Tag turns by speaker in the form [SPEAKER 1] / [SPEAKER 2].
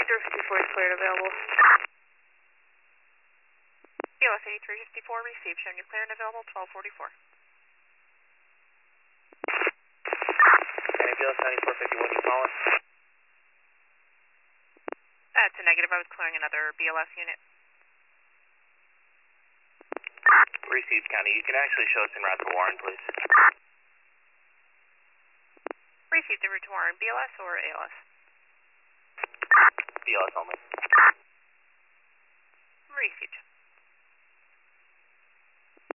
[SPEAKER 1] 054 is cleared, available.
[SPEAKER 2] BLS 8354 received, showing you clear and available 1244.
[SPEAKER 3] And BLS 9451, you calling?
[SPEAKER 2] It's a negative. I was clearing another BLS unit.
[SPEAKER 3] Received, County. You can actually show us en route to Warren, please.
[SPEAKER 2] Received en route to Warren. BLS or ALS?
[SPEAKER 3] BLS only.
[SPEAKER 2] Received.